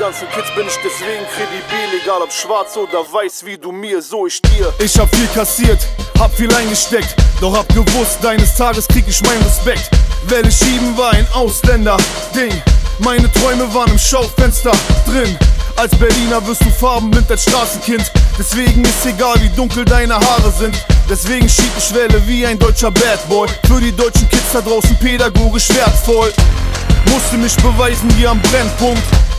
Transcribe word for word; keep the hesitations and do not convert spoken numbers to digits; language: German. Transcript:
ganzen Kids bin ich deswegen kredibil. Egal ob schwarz oder weiß, wie du mir, so ich dir. Ich hab viel kassiert, hab viel eingesteckt, doch hab gewusst, eines Tages krieg ich meinen Respekt. Welle schieben war ein Ausländer-Ding, meine Träume waren im Schaufenster drin. Als Berliner wirst du farbenblind als Straßenkind, deswegen ist egal wie dunkel deine Haare sind. Deswegen schieb ich Welle wie ein deutscher Bad Boy, für die deutschen Kids da draußen pädagogisch wertvoll. Musste mich beweisen wie am Brennpunkt,